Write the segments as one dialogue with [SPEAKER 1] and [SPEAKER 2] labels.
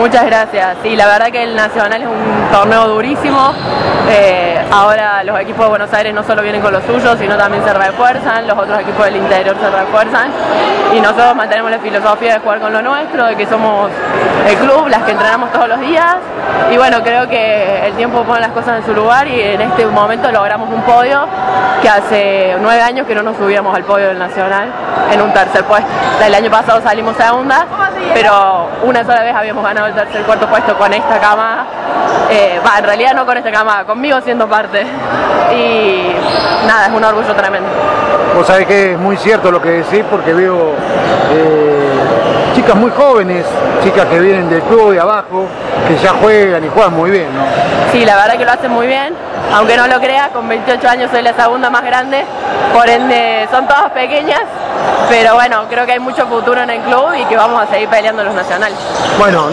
[SPEAKER 1] Muchas gracias. Sí, la verdad que el Nacional es un torneo durísimo. Ahora los equipos de Buenos Aires no solo vienen con los suyos, sino también se refuerzan, los otros equipos del interior se refuerzan y nosotros mantenemos la filosofía de jugar con lo nuestro, de que somos el club, las que entrenamos todos los días y bueno, creo que el tiempo pone las cosas en su lugar y en este momento logramos un podio que hace 9 años que no nos subíamos al podio del Nacional en un tercer puesto. El año pasado salimos segunda, pero una sola vez habíamos ganado el tercer cuarto puesto con esta cama. En realidad no con esta cama, conmigo siendo parte. Y nada, es un orgullo tremendo.
[SPEAKER 2] Vos sabés que es muy cierto lo que decís porque veo chicas muy jóvenes, chicas que vienen del club de abajo, que ya juegan y juegan muy bien, ¿no?
[SPEAKER 1] Sí, la verdad que lo hacen muy bien, aunque no lo creas, con 28 años soy la segunda más grande, por ende son todas pequeñas, pero bueno, creo que hay mucho futuro en el club y que vamos a seguir peleando los nacionales.
[SPEAKER 2] Bueno,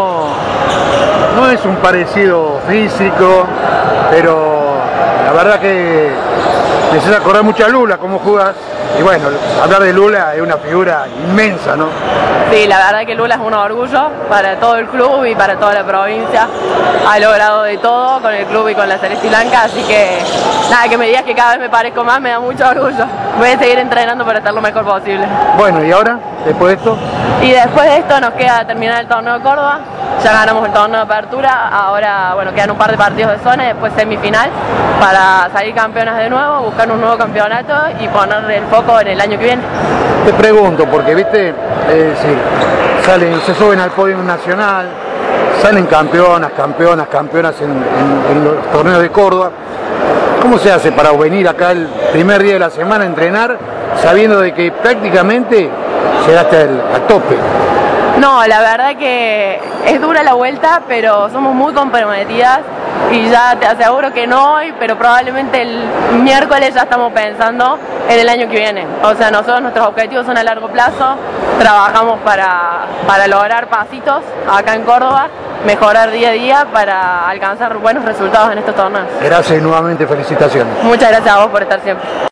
[SPEAKER 2] no es un parecido físico, pero la verdad que me hace acordar mucho a Lula, cómo jugás. Y bueno, hablar de Lula es una figura inmensa, ¿no?
[SPEAKER 1] Sí, la verdad que Lula es un orgullo para todo el club y para toda la provincia. Ha logrado de todo con el club y con la Celeste y Blanca, así que nada, que me digas que cada vez me parezco más me da mucho orgullo. Voy a seguir entrenando para estar lo mejor posible.
[SPEAKER 2] Bueno, ¿y ahora? Después de esto.
[SPEAKER 1] Y después de esto nos queda terminar el torneo de Córdoba. Ya ganamos el torneo de apertura, ahora bueno, quedan un par de partidos de zona y después semifinal para salir campeonas de nuevo, buscar un nuevo campeonato y poner el foco en el año que viene.
[SPEAKER 2] Te pregunto, porque viste, se suben al podio nacional, salen campeonas en los torneos de Córdoba. ¿Cómo se hace para venir acá el primer día de la semana a entrenar sabiendo de que prácticamente llegaste al tope?
[SPEAKER 1] No, la verdad que es dura la vuelta, pero somos muy comprometidas y ya te aseguro que no hoy, pero probablemente el miércoles ya estamos pensando en el año que viene. O sea, nosotros nuestros objetivos son a largo plazo, trabajamos para lograr pasitos acá en Córdoba, mejorar día a día para alcanzar buenos resultados en estos torneos.
[SPEAKER 2] Gracias y nuevamente felicitaciones.
[SPEAKER 1] Muchas gracias a vos por estar siempre.